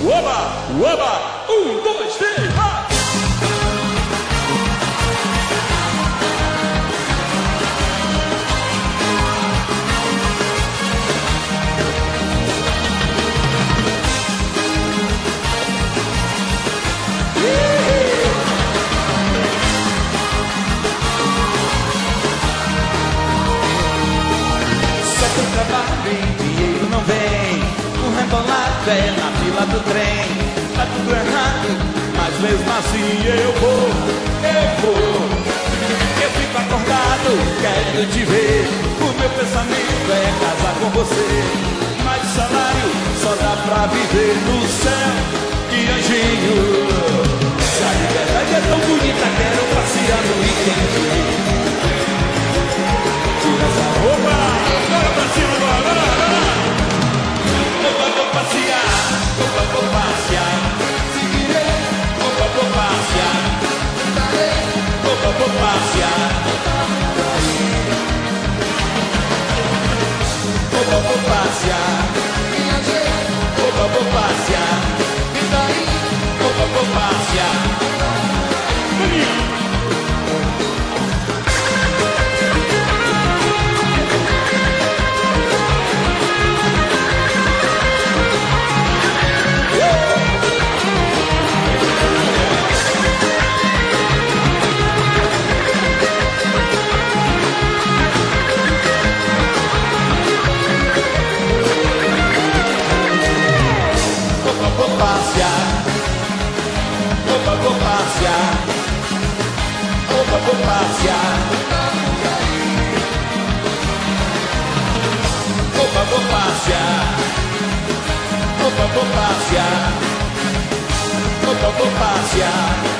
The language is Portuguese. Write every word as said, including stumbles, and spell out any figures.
Oba, oba, um, dois, três, vai! Só que eu trabalho e dinheiro não vem. Um rebolado é na fila do trem. Tá tudo errado, mas mesmo assim eu vou, eu vou. Eu fico acordado, querendo te ver. O meu pensamento é casar com você. Mas o salário só dá pra viver no céu. Que anjinho. Se a liberdade é tão bonita, quero passear no weekend. Tira essa roupa, bora pra cima agora, bora, bora. Opa, vou passear, opa, vou passear. Seguirei, opa, vou passear. Opa, vou passear. Opa, vou passear. Opa, vou passear. Opa, vou passear. Vou passear, opa, vou passear, opa, vou passear, opa, vou passear, opa, vou passear, opa, vou passear.